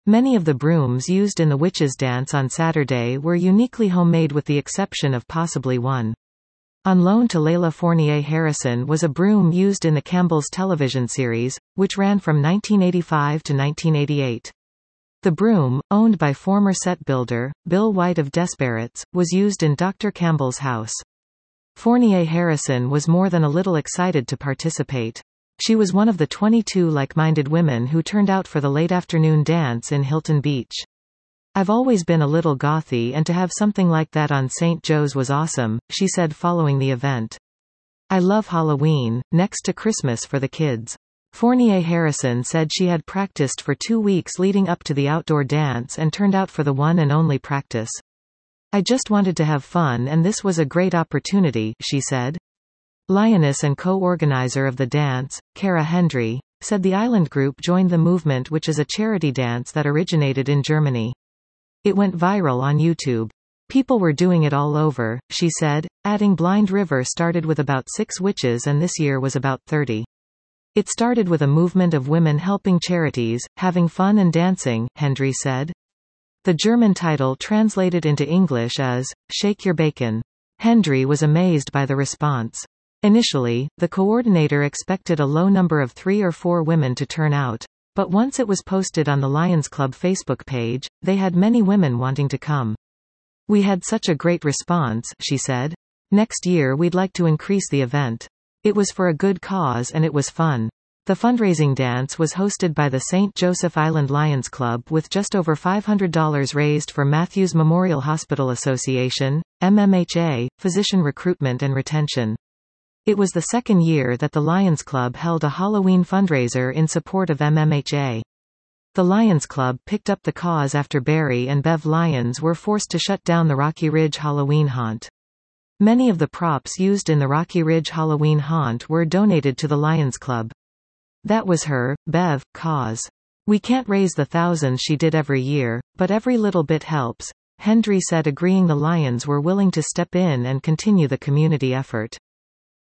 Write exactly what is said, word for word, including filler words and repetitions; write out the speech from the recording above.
Many of the brooms used in the witches' dance on Saturday were uniquely homemade with the exception of possibly one. On loan to Layla Fournier Harrison was a broom used in the Campbell's television series, which ran from nineteen eighty-five to nineteen eighty-eight. The broom, owned by former set builder, Bill White of Desperates, was used in Doctor Campbell's house. Fournier Harrison was more than a little excited to participate. She was one of the twenty-two like-minded women who turned out for the late afternoon dance in Hilton Beach. "I've always been a little gothy, and to have something like that on Saint Joe's was awesome," she said following the event. "I love Halloween, next to Christmas for the kids." Fournier Harrison said she had practiced for two weeks leading up to the outdoor dance and turned out for the one and only practice. "I just wanted to have fun and this was a great opportunity," she said. Lioness and co-organizer of the dance, Cara Hendry, said the Island Group joined the movement, which is a charity dance that originated in Germany. "It went viral on YouTube. People were doing it all over," she said, adding Blind River started with about six witches and this year was about thirty. "It started with a movement of women helping charities, having fun and dancing," Hendry said. The German title translated into English is, Shake Your Bacon. Hendry was amazed by the response. Initially, the coordinator expected a low number of three or four women to turn out. But once it was posted on the Lions Club Facebook page, they had many women wanting to come. "We had such a great response," she said. "Next year we'd like to increase the event. It was for a good cause and it was fun." The fundraising dance was hosted by the Saint Joseph Island Lions Club with just over five hundred dollars raised for Matthews Memorial Hospital Association, M M H A, Physician Recruitment and Retention. It was the second year that the Lions Club held a Halloween fundraiser in support of M M H A. The Lions Club picked up the cause after Barry and Bev Lyons were forced to shut down the Rocky Ridge Halloween haunt. Many of the props used in the Rocky Ridge Halloween haunt were donated to the Lions Club. "That was her, Bev, cause. We can't raise the thousands she did every year, but every little bit helps," Hendry said, agreeing the Lions were willing to step in and continue the community effort.